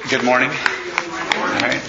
Good morning. All right.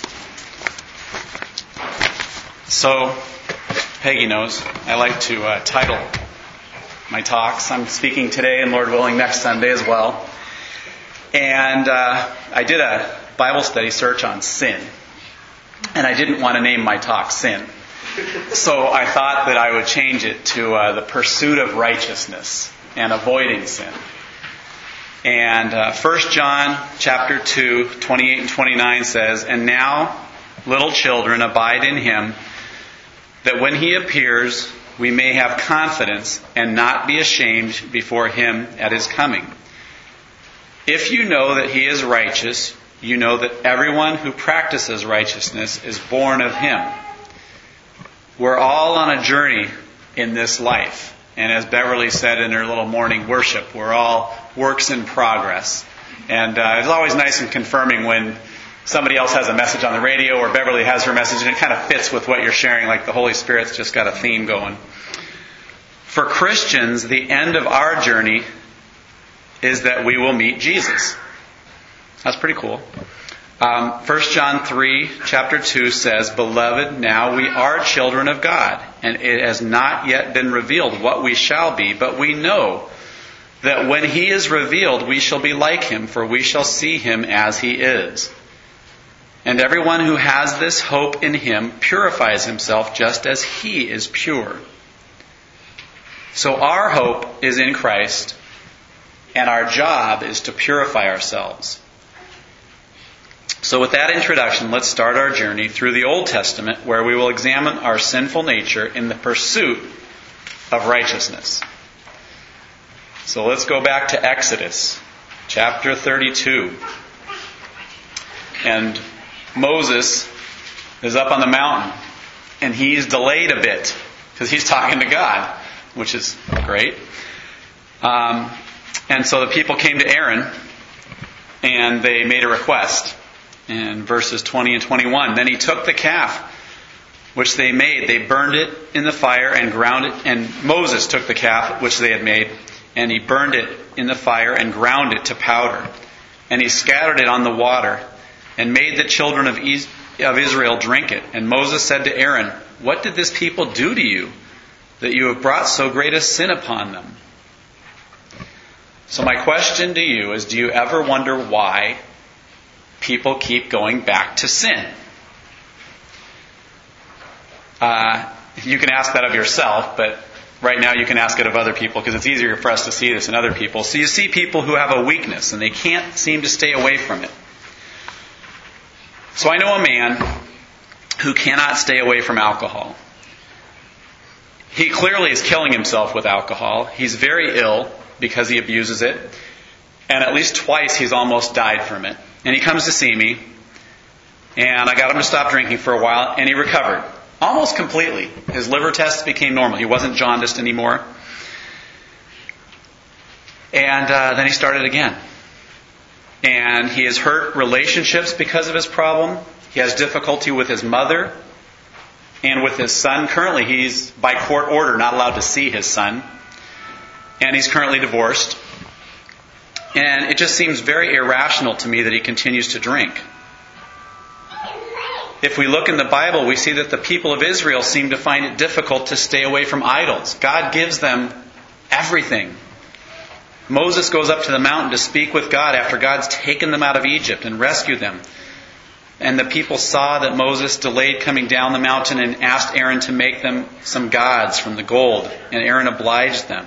So, Peggy knows I like to title my talks. I'm speaking today and Lord willing next Sunday as well. And I did a Bible study search on sin. And I didn't want to name my talk Sin. So I thought that I would change it to the pursuit of righteousness and avoiding sin. And 1 John chapter 2, 28 and 29 says, "And now, little children, abide in Him, that when He appears, we may have confidence and not be ashamed before Him at His coming. If you know that He is righteous, you know that everyone who practices righteousness is born of Him." We're all on a journey in this life. And as Beverly said in her little morning worship, we're all works in progress. And it's always nice and confirming when somebody else has a message on the radio or Beverly has her message and it kind of fits with what you're sharing, like the Holy Spirit's just got a theme going. For Christians, the end of our journey is that we will meet Jesus. That's pretty cool. 1 John 3, chapter 2 says, "Beloved, now we are children of God, and it has not yet been revealed what we shall be, but we know that when He is revealed, we shall be like Him, for we shall see Him as He is. And everyone who has this hope in Him purifies himself just as He is pure." So our hope is in Christ, and our job is to purify ourselves. So with that introduction, let's start our journey through the Old Testament, where we will examine our sinful nature in the pursuit of righteousness. So let's go back to Exodus, chapter 32. And Moses is up on the mountain, and he's delayed a bit, because he's talking to God, which is great. And so the people came to Aaron, and they made a request. In verses 20 and 21, "Then he took the calf which they made. They burned it in the fire and ground it." And Moses took the calf which they had made, and he burned it in the fire and ground it to powder. And he scattered it on the water and made the children of Israel drink it. And Moses said to Aaron, "What did this people do to you, that you have brought so great a sin upon them?" So my question to you is, do you ever wonder why people keep going back to sin? You can ask that of yourself, but right now you can ask it of other people because it's easier for us to see this in other people. So you see people who have a weakness and they can't seem to stay away from it. So I know a man who cannot stay away from alcohol. He clearly is killing himself with alcohol. He's very ill because he abuses it. And at least twice he's almost died from it. And he comes to see me, and I got him to stop drinking for a while, and he recovered. Almost completely. His liver tests became normal. He wasn't jaundiced anymore. And then he started again. And he has hurt relationships because of his problem. He has difficulty with his mother and with his son. Currently, he's, by court order, not allowed to see his son. And he's currently divorced. And it just seems very irrational to me that he continues to drink. If we look in the Bible, we see that the people of Israel seem to find it difficult to stay away from idols. God gives them everything. Moses goes up to the mountain to speak with God after God's taken them out of Egypt and rescued them. And the people saw that Moses delayed coming down the mountain and asked Aaron to make them some gods from the gold. And Aaron obliged them.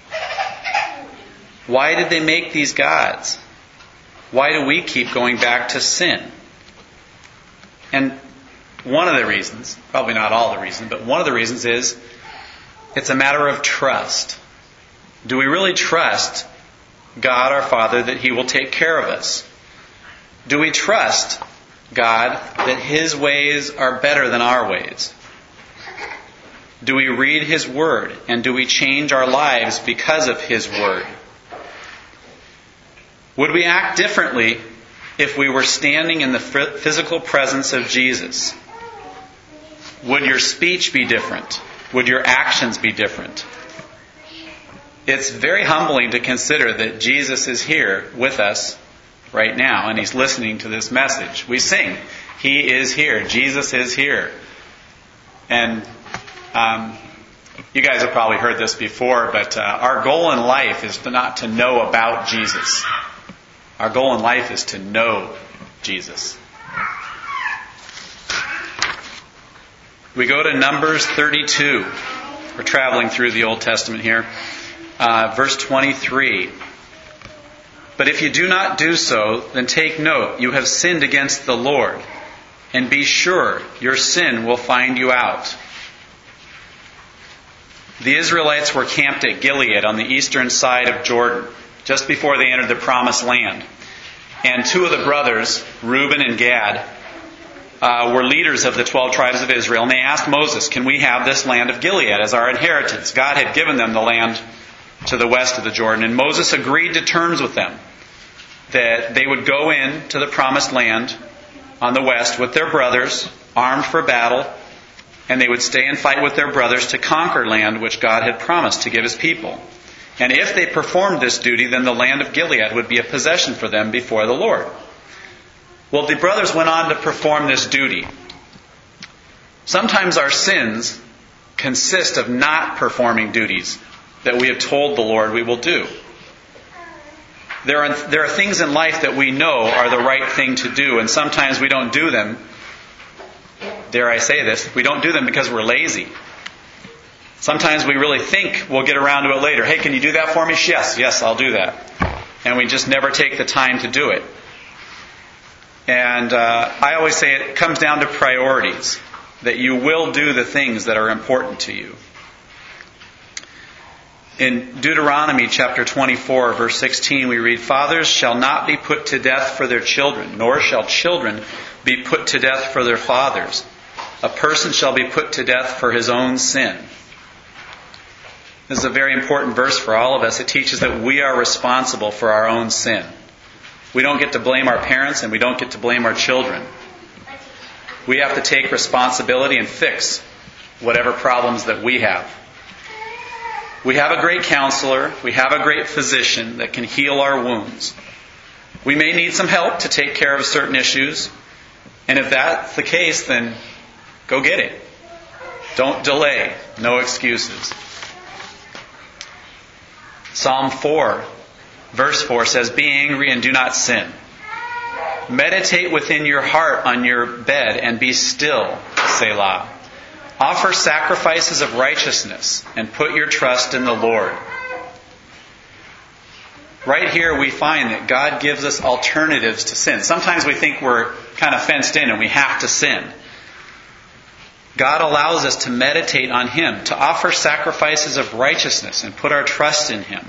Why did they make these gods? Why do we keep going back to sin? And one of the reasons, probably not all the reasons, but one of the reasons is it's a matter of trust. Do we really trust God our Father that He will take care of us? Do we trust God that His ways are better than our ways? Do we read His Word, and do we change our lives because of His Word? Would we act differently if we were standing in the physical presence of Jesus? Would your speech be different? Would your actions be different? It's very humbling to consider that Jesus is here with us right now, and he's listening to this message. We sing, He is here. Jesus is here. And you guys have probably heard this before, but our goal in life is not to know about Jesus. Our goal in life is to know Jesus. We go to Numbers 32. We're traveling through the Old Testament here. Verse 23. But if you do not do so, then take note, you have sinned against the Lord, and be sure your sin will find you out. The Israelites were camped at Gilead on the eastern side of Jordan, just before they entered the Promised Land. And two of the brothers, Reuben and Gad, were leaders of the 12 tribes of Israel, and they asked Moses, can we have this land of Gilead as our inheritance? God had given them the land to the west of the Jordan, and Moses agreed to terms with them that they would go in to the Promised Land on the west with their brothers, armed for battle, and they would stay and fight with their brothers to conquer land which God had promised to give His people. And if they performed this duty, then the land of Gilead would be a possession for them before the Lord. Well, the brothers went on to perform this duty. Sometimes our sins consist of not performing duties that we have told the Lord we will do. There are things in life that we know are the right thing to do, and sometimes we don't do them. Dare I say this? We don't do them because we're lazy. Sometimes we really think we'll get around to it later. Hey, can you do that for me? Yes, I'll do that. And we just never take the time to do it. And I always say it comes down to priorities, that you will do the things that are important to you. In Deuteronomy chapter 24, verse 16, we read, Fathers shall not be put to death for their children, nor shall children be put to death for their fathers. A person shall be put to death for his own sin. This is a very important verse for all of us. It teaches that we are responsible for our own sin. We don't get to blame our parents, and we don't get to blame our children. We have to take responsibility and fix whatever problems that we have. We have a great counselor. We have a great physician that can heal our wounds. We may need some help to take care of certain issues. And if that's the case, then go get it. Don't delay. No excuses. Psalm 4, verse 4 says, Be angry and do not sin. Meditate within your heart on your bed and be still, Selah. Offer sacrifices of righteousness and put your trust in the Lord. Right here we find that God gives us alternatives to sin. Sometimes we think we're kind of fenced in and we have to sin. God allows us to meditate on Him, to offer sacrifices of righteousness and put our trust in Him.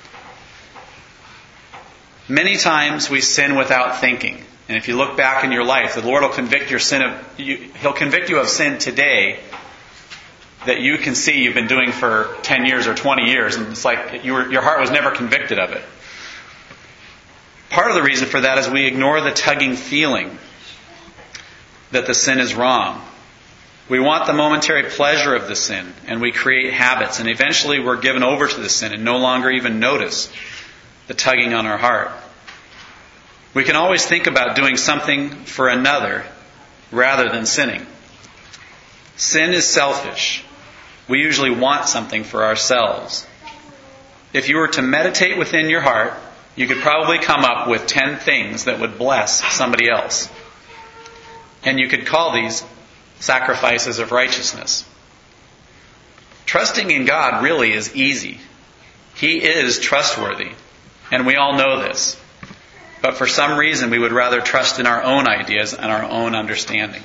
Many times we sin without thinking. And if you look back in your life, the Lord will convict He'll convict you of sin today that you can see you've been doing for 10 years or 20 years, and it's like your heart was never convicted of it. Part of the reason for that is we ignore the tugging feeling that the sin is wrong. We want the momentary pleasure of the sin, and we create habits, and eventually we're given over to the sin and no longer even notice the tugging on our heart. We can always think about doing something for another rather than sinning. Sin is selfish. We usually want something for ourselves. If you were to meditate within your heart, you could probably come up with 10 things that would bless somebody else. And you could call these sacrifices of righteousness. Trusting in God really is easy. He is trustworthy, and we all know this. But for some reason, we would rather trust in our own ideas and our own understanding.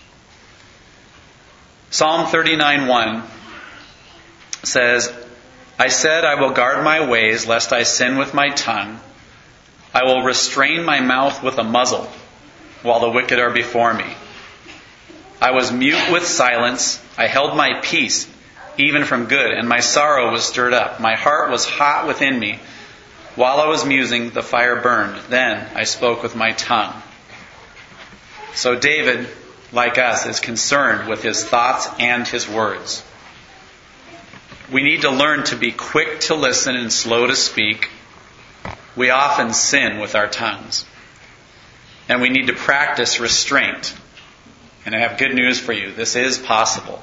Psalm 39:1 says, I said, I will guard my ways, lest I sin with my tongue. I will restrain my mouth with a muzzle, while the wicked are before me. I was mute with silence. I held my peace, even from good, and my sorrow was stirred up. My heart was hot within me. While I was musing, the fire burned. Then I spoke with my tongue. So David, like us, is concerned with his thoughts and his words. We need to learn to be quick to listen and slow to speak. We often sin with our tongues. And we need to practice restraint. And I have good news for you. This is possible.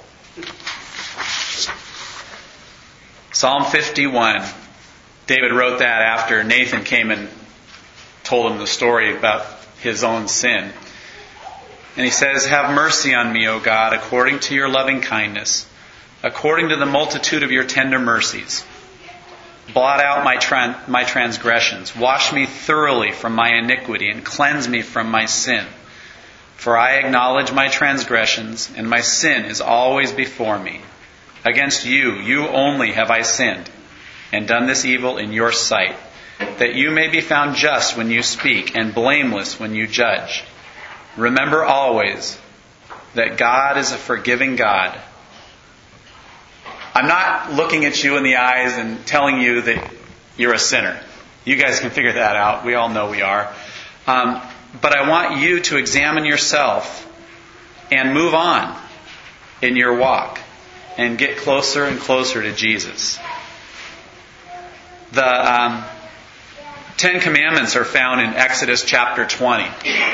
Psalm 51. David wrote that after Nathan came and told him the story about his own sin. And he says, "Have mercy on me, O God, according to your loving kindness, according to the multitude of your tender mercies. Blot out my transgressions. Wash me thoroughly from my iniquity and cleanse me from my sin. For I acknowledge my transgressions, and my sin is always before me. Against you, you only have I sinned, and done this evil in your sight, that you may be found just when you speak, and blameless when you judge. Remember always that God is a forgiving God." I'm not looking at you in the eyes and telling you that you're a sinner. You guys can figure that out. We all know we are. But I want you to examine yourself and move on in your walk and get closer and closer to Jesus. The 10 Commandments are found in Exodus chapter 20.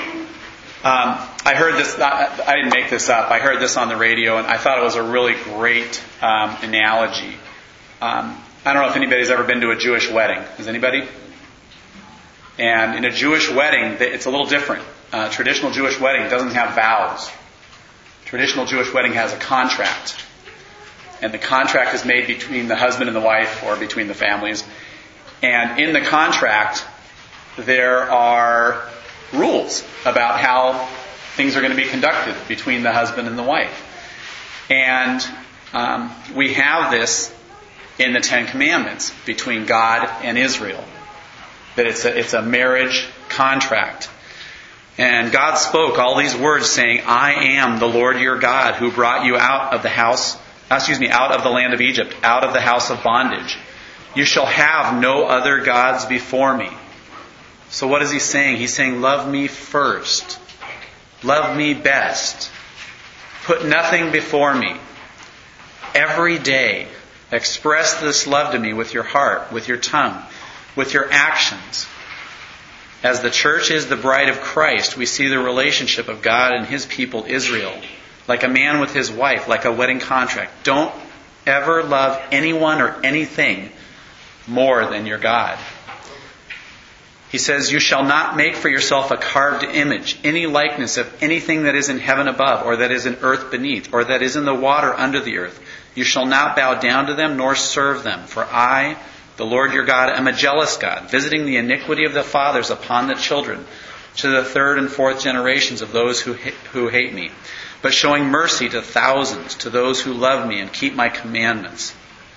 I heard this, I didn't make this up, I heard this on the radio and I thought it was a really great analogy. I don't know if anybody's ever been to a Jewish wedding. Has anybody? And in a Jewish wedding, it's a little different. Traditional Jewish wedding doesn't have vows. Traditional Jewish wedding has a contract. And the contract is made between the husband and the wife or between the families. And in the contract, there are rules about how things are going to be conducted between the husband and the wife. And we have this in the 10 Commandments between God and Israel. That it's a marriage contract. And God spoke all these words saying, "I am the Lord your God who brought you out of the land of Egypt, out of the house of bondage. You shall have no other gods before me." So what is he saying? He's saying, love me first. Love me best. Put nothing before me. Every day, express this love to me with your heart, with your tongue, with your actions. As the church is the bride of Christ, we see the relationship of God and His people, Israel, like a man with his wife, like a wedding contract. Don't ever love anyone or anything more than your God. He says, "You shall not make for yourself a carved image, any likeness of anything that is in heaven above, or that is in earth beneath, or that is in the water under the earth. You shall not bow down to them, nor serve them. For I, the Lord your God, am a jealous God, visiting the iniquity of the fathers upon the children, to the third and fourth generations of those who hate me, but showing mercy to thousands, to those who love me and keep my commandments."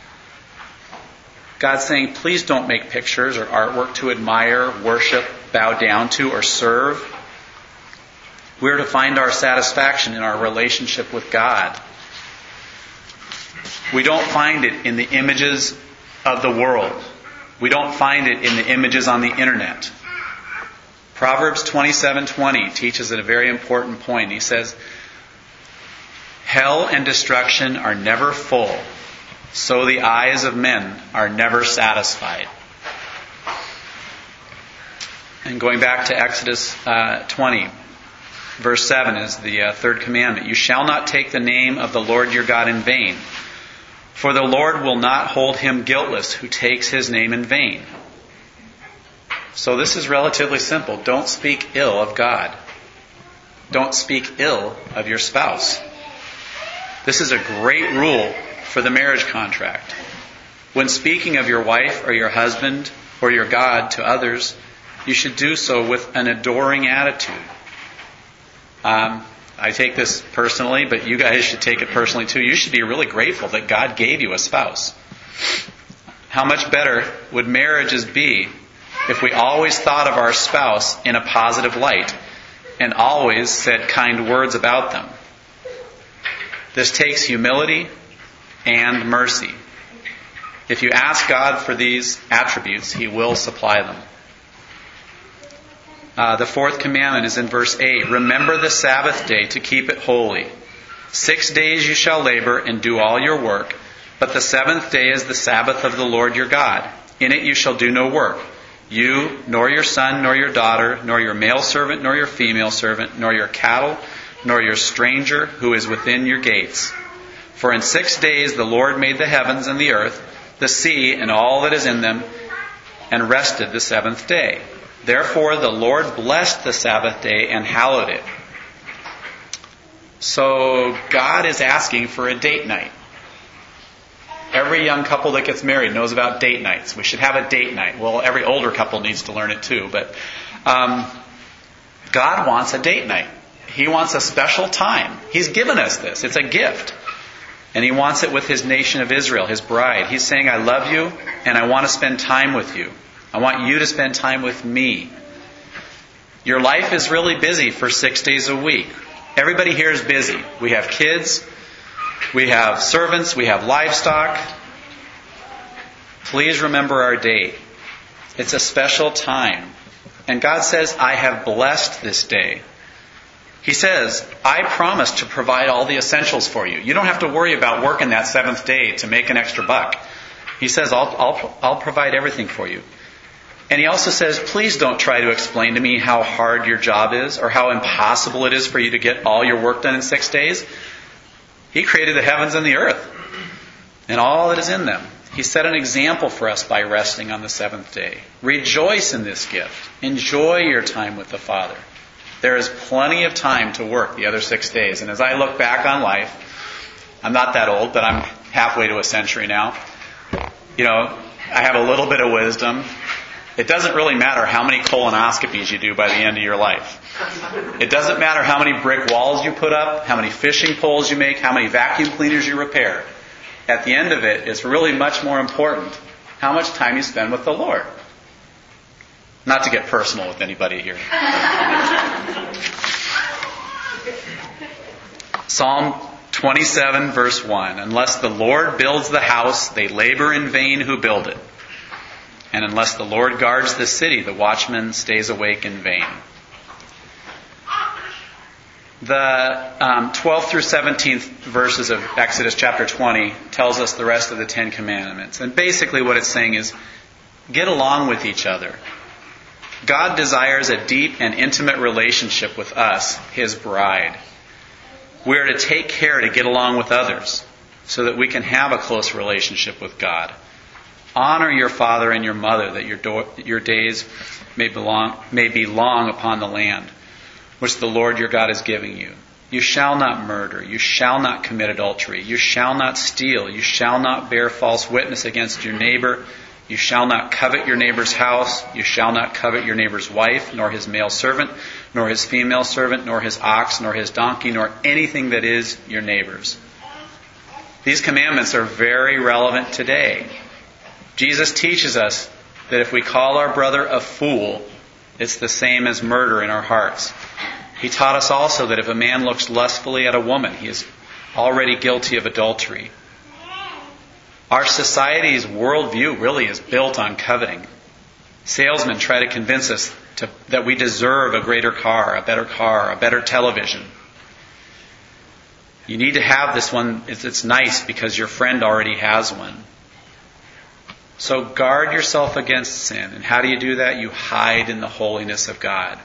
God's saying, please don't make pictures or artwork to admire, worship, bow down to, or serve. We're to find our satisfaction in our relationship with God. We don't find it in the images of the world. We don't find it in the images on the internet. Proverbs 27:20 teaches a very important point. He says, "Hell and destruction are never full, so the eyes of men are never satisfied." And going back to Exodus 20, verse 7 is the third commandment. "You shall not take the name of the Lord your God in vain, for the Lord will not hold him guiltless who takes his name in vain." So this is relatively simple. Don't speak ill of God. Don't speak ill of your spouse. This is a great rule for the marriage contract. When speaking of your wife or your husband or your God to others, you should do so with an adoring attitude. I take this personally, but you guys should take it personally too. You should be really grateful that God gave you a spouse. How much better would marriages be if we always thought of our spouse in a positive light and always said kind words about them? This takes humility and mercy. If you ask God for these attributes, He will supply them. The fourth commandment is in verse 8. "Remember the Sabbath day to keep it holy. 6 days you shall labor and do all your work, but the seventh day is the Sabbath of the Lord your God. In it you shall do no work, you, nor your son, nor your daughter, nor your male servant, nor your female servant, nor your cattle, nor your stranger who is within your gates. For in 6 days the Lord made the heavens and the earth, the sea and all that is in them, and rested the seventh day. Therefore the Lord blessed the Sabbath day and hallowed it. So God is asking for a date night. Every young couple that gets married knows about date nights. We should have a date night. Well, every older couple needs to learn it too. But God wants a date night. He wants a special time. He's given us this. It's a gift. And He wants it with His nation of Israel, His bride. He's saying, I love you and I want to spend time with you. I want you to spend time with me. Your life is really busy for 6 days a week. Everybody here is busy. We have kids. We have servants. We have livestock. Please remember our date. It's a special time. And God says, I have blessed this day. He says, I promise to provide all the essentials for you. You don't have to worry about working that seventh day to make an extra buck. He says, I'll provide everything for you. And He also says, please don't try to explain to me how hard your job is or how impossible it is for you to get all your work done in 6 days. He created the heavens and the earth and all that is in them. He set an example for us by resting on the seventh day. Rejoice in this gift. Enjoy your time with the Father. There is plenty of time to work the other 6 days. And as I look back on life, I'm not that old, but I'm halfway to a century now. I have a little bit of wisdom. It doesn't really matter how many colonoscopies you do by the end of your life. It doesn't matter how many brick walls you put up, how many fishing poles you make, how many vacuum cleaners you repair. At the end of it, it's really much more important how much time you spend with the Lord. Not to get personal with anybody here. Psalm 27, verse 1. Unless the Lord builds the house, they labor in vain who build it. And unless the Lord guards the city, the watchman stays awake in vain. The 12th through 17th verses of Exodus chapter 20 tells us the rest of the 10 Commandments. And basically what it's saying is, get along with each other. God desires a deep and intimate relationship with us, His bride. We are to take care to get along with others so that we can have a close relationship with God. Honor your father and your mother, that your days may be long upon the land, which the Lord your God is giving you. You shall not murder. You shall not commit adultery. You shall not steal. You shall not bear false witness against your neighbor. You shall not covet your neighbor's house. You shall not covet your neighbor's wife, nor his male servant, nor his female servant, nor his ox, nor his donkey, nor anything that is your neighbor's. These commandments are very relevant today. Jesus teaches us that if we call our brother a fool, it's the same as murder in our hearts. He taught us also that if a man looks lustfully at a woman, he is already guilty of adultery. Our society's worldview really is built on coveting. Salesmen try to convince us that we deserve a greater car, a better television. You need to have this one. It's nice because your friend already has one. So guard yourself against sin. And how do you do that? You hide in the holiness of God.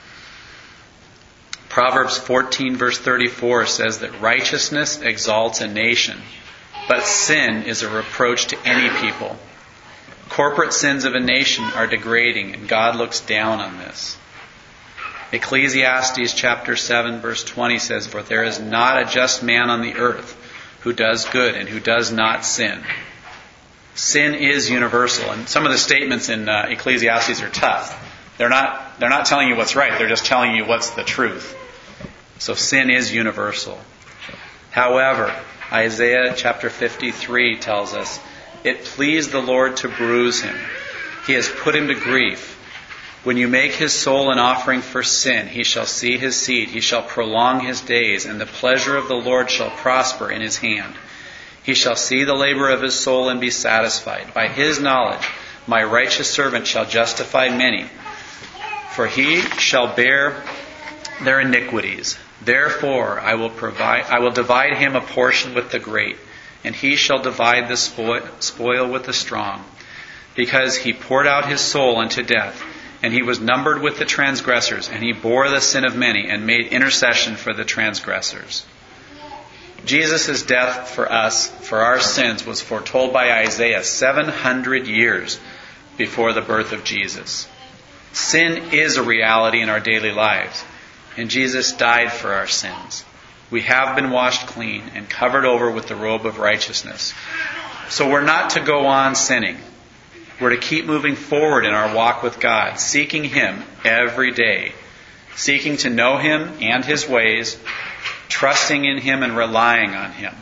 Proverbs 14 verse 34 says that righteousness exalts a nation, but sin is a reproach to any people. Corporate sins of a nation are degrading, and God looks down on this. Ecclesiastes chapter 7 verse 20 says, for there is not a just man on the earth who does good and who does not sin. Sin is universal, and some of the statements in Ecclesiastes are tough. They're not telling you what's right, they're just telling you what's the truth. So sin is universal. However, Isaiah chapter 53 tells us, it pleased the Lord to bruise him. He has put him to grief. When you make his soul an offering for sin, he shall see his seed, he shall prolong his days, and the pleasure of the Lord shall prosper in his hand. He shall see the labor of his soul and be satisfied. By his knowledge, my righteous servant shall justify many, for he shall bear their iniquities. Therefore, I will divide him a portion with the great, and he shall divide the spoil with the strong. because he poured out his soul unto death, and he was numbered with the transgressors, and he bore the sin of many, and made intercession for the transgressors. Jesus' death for us, for our sins, was foretold by Isaiah 700 years before the birth of Jesus. Sin is a reality in our daily lives, and Jesus died for our sins. We have been washed clean and covered over with the robe of righteousness. So we're not to go on sinning. We're to keep moving forward in our walk with God, seeking Him every day, seeking to know Him and His ways, trusting in Him and relying on Him.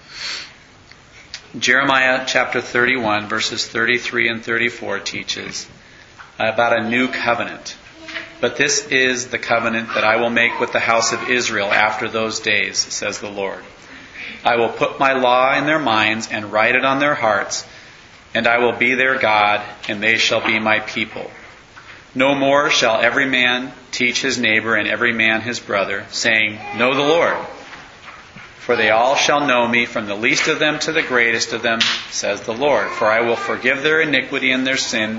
Jeremiah chapter 31, verses 33 and 34 teaches about a new covenant. But this is the covenant that I will make with the house of Israel after those days, says the Lord. I will put my law in their minds and write it on their hearts, and I will be their God, and they shall be my people. No more shall every man teach his neighbor and every man his brother, saying, Know the Lord. For they all shall know me, from the least of them to the greatest of them, says the Lord. For I will forgive their iniquity and their sin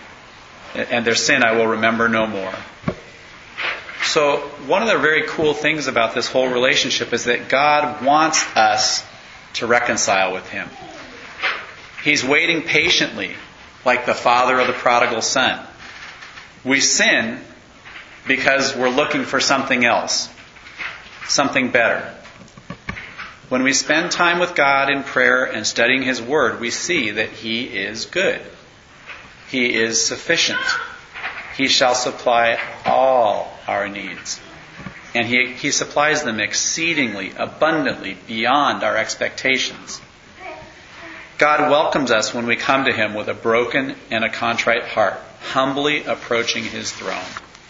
I will remember no more. So one of the very cool things about this whole relationship is that God wants us to reconcile with Him. He's waiting patiently, like the father of the prodigal son. We sin because we're looking for something else, something better. When we spend time with God in prayer and studying His Word, we see that He is good. He is sufficient. He shall supply all our needs. And He supplies them exceedingly, abundantly, beyond our expectations. God welcomes us when we come to Him with a broken and a contrite heart, humbly approaching His throne.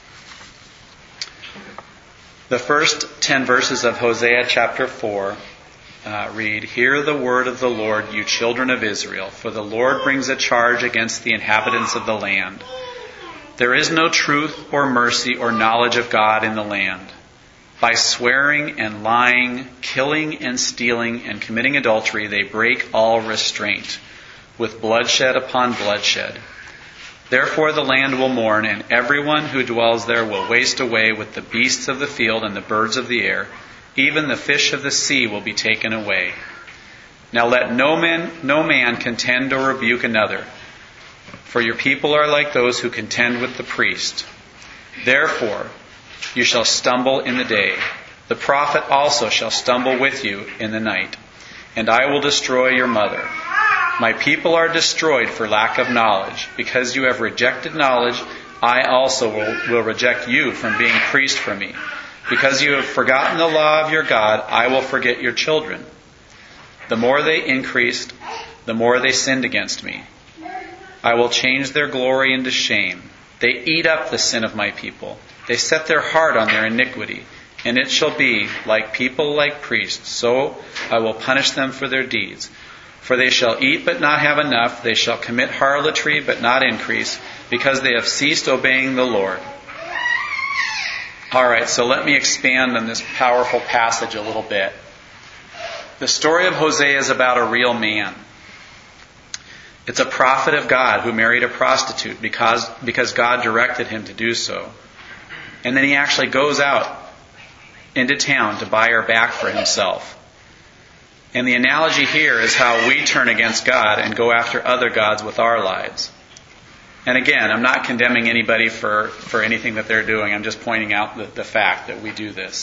The first 10 verses of Hosea chapter 4 read, Hear the word of the Lord, you children of Israel, for the Lord brings a charge against the inhabitants of the land. There is no truth or mercy or knowledge of God in the land. By swearing and lying, killing and stealing and committing adultery, they break all restraint, with bloodshed upon bloodshed. Therefore the land will mourn, and everyone who dwells there will waste away with the beasts of the field and the birds of the air. Even the fish of the sea will be taken away. Now let no man contend or rebuke another, for your people are like those who contend with the priest. Therefore you shall stumble in the day. The prophet also shall stumble with you in the night. And I will destroy your mother. My people are destroyed for lack of knowledge. Because you have rejected knowledge, I also will reject you from being priest for me. Because you have forgotten the law of your God, I will forget your children. The more they increased, the more they sinned against me. I will change their glory into shame. They eat up the sin of my people. They set their heart on their iniquity. And it shall be, like people, like priests, so I will punish them for their deeds. For they shall eat but not have enough. They shall commit harlotry but not increase, because they have ceased obeying the Lord. All right, so let me expand on this powerful passage a little bit. The story of Hosea is about a real man. It's a prophet of God who married a prostitute because God directed him to do so. And then he actually goes out into town to buy her back for himself. And the analogy here is how we turn against God and go after other gods with our lives. And again, I'm not condemning anybody for anything that they're doing. I'm just pointing out the fact that we do this.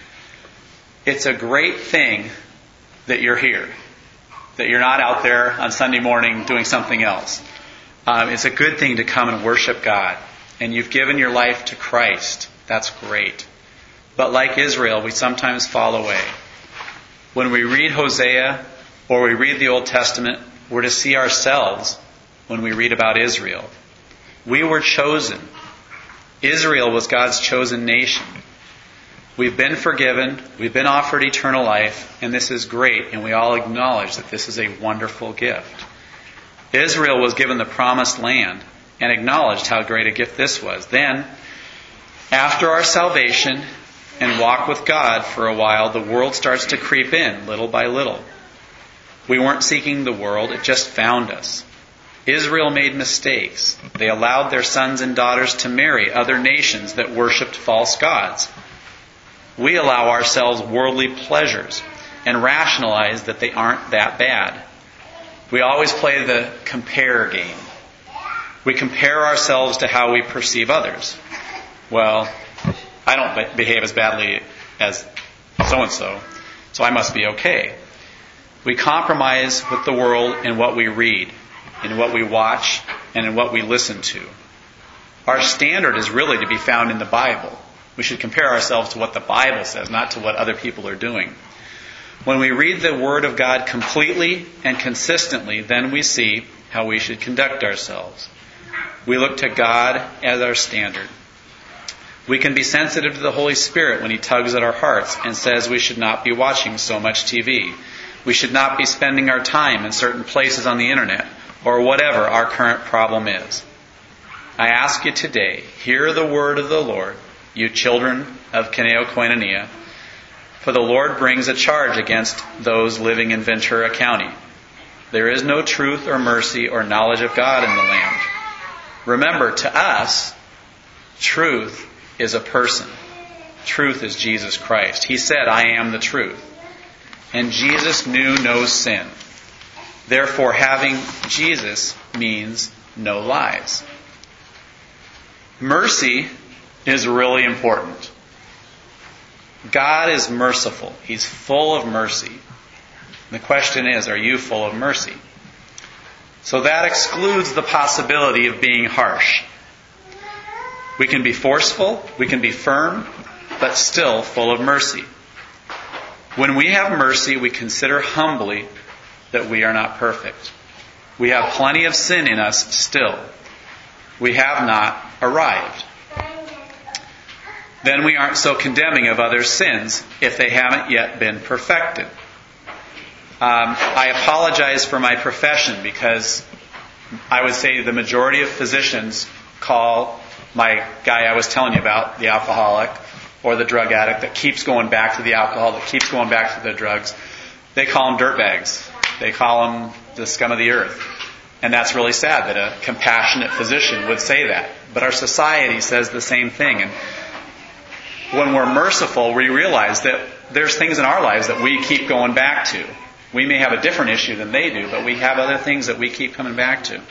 It's a great thing that you're here, that you're not out there on Sunday morning doing something else. It's a good thing to come and worship God. And you've given your life to Christ. That's great. But like Israel, we sometimes fall away. When we read Hosea or we read the Old Testament, we're to see ourselves when we read about Israel. We were chosen. Israel was God's chosen nation. We've been forgiven. We've been offered eternal life. And this is great. And we all acknowledge that this is a wonderful gift. Israel was given the promised land and acknowledged how great a gift this was. Then, after our salvation and walk with God for a while, the world starts to creep in little by little. We weren't seeking the world. It just found us. Israel made mistakes. They allowed their sons and daughters to marry other nations that worshipped false gods. We allow ourselves worldly pleasures and rationalize that they aren't that bad. We always play the compare game. We compare ourselves to how we perceive others. Well, I don't behave as badly as so-and-so, so I must be okay. We compromise with the world in what we read, in what we watch, and in what we listen to. Our standard is really to be found in the Bible. We should compare ourselves to what the Bible says, not to what other people are doing. When we read the Word of God completely and consistently, then we see how we should conduct ourselves. We look to God as our standard. We can be sensitive to the Holy Spirit when He tugs at our hearts and says we should not be watching so much TV. We should not be spending our time in certain places on the internet, or whatever our current problem is. I ask you today, hear the word of the Lord, you children of Kaneo Koinonia, for the Lord brings a charge against those living in Ventura County. There is no truth or mercy or knowledge of God in the land. Remember, to us, truth is a person. Truth is Jesus Christ. He said, I am the truth. And Jesus knew no sin. Therefore, having Jesus means no lies. Mercy is really important. God is merciful. He's full of mercy. The question is, are you full of mercy? So that excludes the possibility of being harsh. We can be forceful, we can be firm, but still full of mercy. When we have mercy, we consider humbly that we are not perfect. We have plenty of sin in us still. We have not arrived. Then we aren't so condemning of others' sins if they haven't yet been perfected. I apologize for my profession because I would say the majority of physicians call my guy I was telling you about, the alcoholic or the drug addict that keeps going back to the alcohol, that keeps going back to the drugs, they call them dirtbags. They call them the scum of the earth. And that's really sad that a compassionate physician would say that. But our society says the same thing. And when we're merciful, we realize that there's things in our lives that we keep going back to. We may have a different issue than they do, but we have other things that we keep coming back to.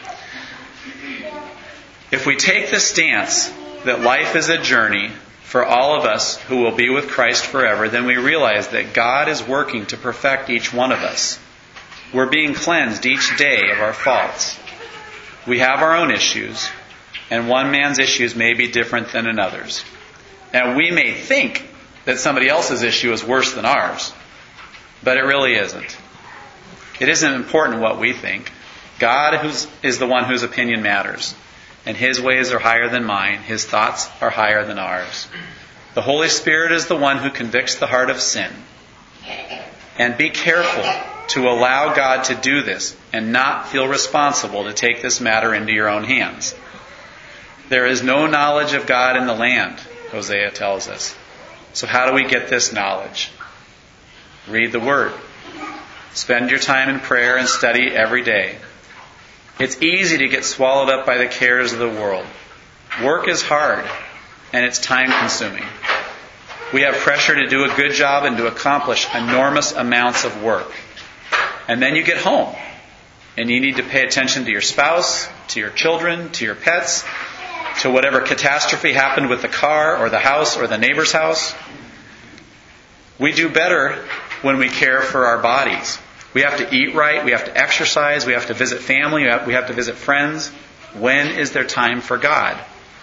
If we take the stance that life is a journey for all of us who will be with Christ forever, then we realize that God is working to perfect each one of us. We're being cleansed each day of our faults. We have our own issues, and one man's issues may be different than another's. Now, we may think that somebody else's issue is worse than ours, but it really isn't. It isn't important what we think. God is the one whose opinion matters, and His ways are higher than mine. His thoughts are higher than ours. The Holy Spirit is the one who convicts the heart of sin. And be careful to allow God to do this and not feel responsible to take this matter into your own hands. There is no knowledge of God in the land, Hosea tells us. So how do we get this knowledge? Read the Word. Spend your time in prayer and study every day. It's easy to get swallowed up by the cares of the world. Work is hard, and it's time-consuming. We have pressure to do a good job and to accomplish enormous amounts of work. And then you get home, and you need to pay attention to your spouse, to your children, to your pets, to whatever catastrophe happened with the car or the house or the neighbor's house. We do better when we care for our bodies. We have to eat right, we have to exercise, we have to visit family, we have to visit friends. When is there time for God?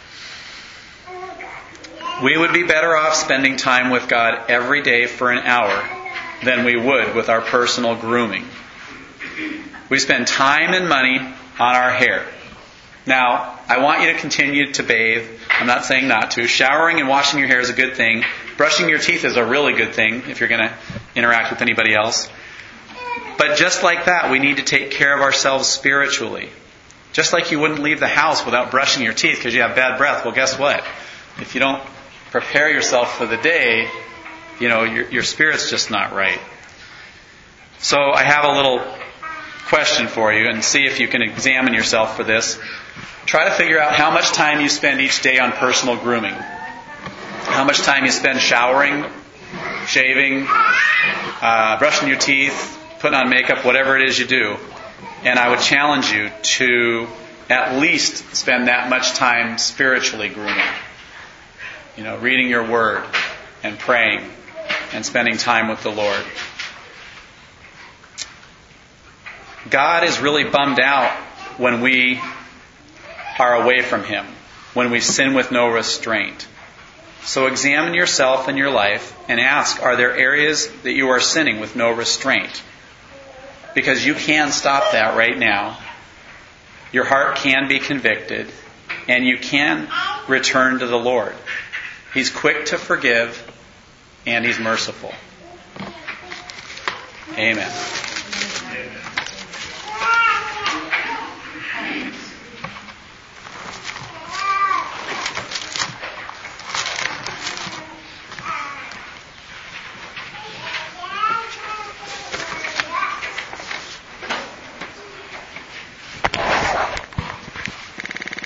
We would be better off spending time with God every day for an hour than we would with our personal grooming. We spend time and money on our hair. Now, I want you to continue to bathe. I'm not saying not to. Showering and washing your hair is a good thing. Brushing your teeth is a really good thing if you're going to interact with anybody else. But just like that, we need to take care of ourselves spiritually. Just like you wouldn't leave the house without brushing your teeth because you have bad breath. Well, guess what? If you don't prepare yourself for the day, your spirit's just not right. So I have a little question for you and see if you can examine yourself for this. Try to figure out how much time you spend each day on personal grooming. How much time you spend showering, shaving, brushing your teeth, putting on makeup, whatever it is you do. And I would challenge you to at least spend that much time spiritually grooming. Reading your word and praying and spending time with the Lord. God is really bummed out when we are away from Him, when we sin with no restraint. So examine yourself and your life and ask, are there areas that you are sinning with no restraint? Because you can stop that right now. Your heart can be convicted, and you can return to the Lord. He's quick to forgive, and He's merciful. Amen.